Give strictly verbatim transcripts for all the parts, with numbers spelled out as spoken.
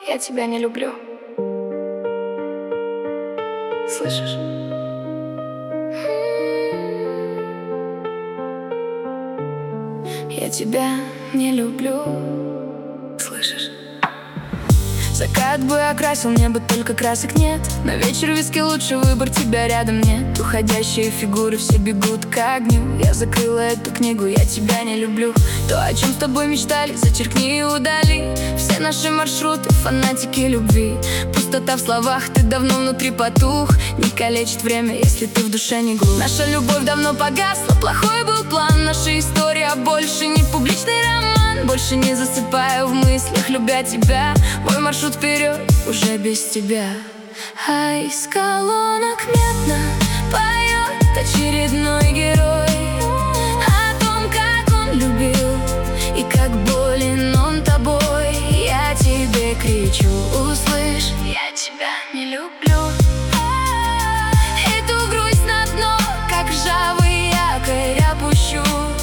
я тебя не люблю. Слышишь? Я тебя не люблю. Слышишь? Закат бы окрасил небо, только красок нет. На вечер виски лучше, выбор тебя рядом нет. Уходящие фигуры все бегут к огню. Я закрыла эту книгу, я тебя не люблю. То, о чем с тобой мечтали, зачеркни и удали. Все наши маршруты, фанатики любви. Пустота в словах, ты давно внутри потух. Не калечит время, если ты в душе не глух. Наша любовь давно погасла, плохой был план. Наша история больше не публичный роман. Больше не засыпаю в мыслях, любя тебя. Мой маршрут вперед, уже без тебя. А из колонок медно поет очередной герой о том, как он любил и как болен он тобой. Я тебе кричу, услышь, я тебя не люблю. Эту грусть на дно, как ржавый якорь, опущу.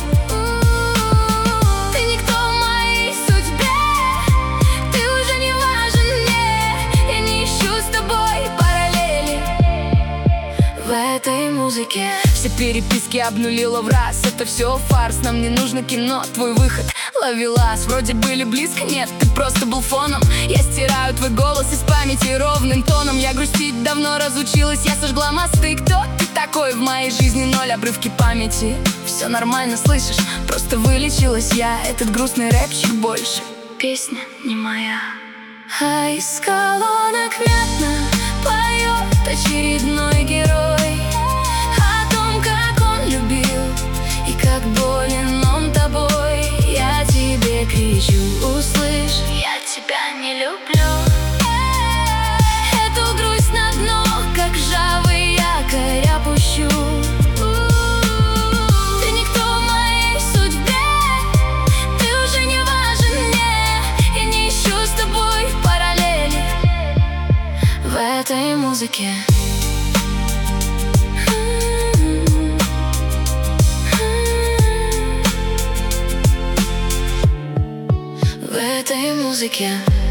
В этой музыке все переписки обнулила в раз. Это все фарс, нам не нужно кино. Твой выход ловелас, вроде были близко, нет, ты просто был фоном. Я стираю твой голос из памяти ровным тоном. Я грустить давно разучилась, я сожгла мосты. Кто ты такой в моей жизни? Ноль обрывки памяти. Все нормально, слышишь, просто вылечилась я. Этот грустный рэпчик больше песня не моя. А из колонок медно поет очередной герой о том, как он любил и как болен он тобой. Я тебе кричу, услышь, я тебя не люблю. Эту грусть на дно, как ржавый якорь, опущу. Ты никто в моей судьбе, ты уже не важен мне. Я не ищу с тобой параллели в этой музыке. В этой музыке.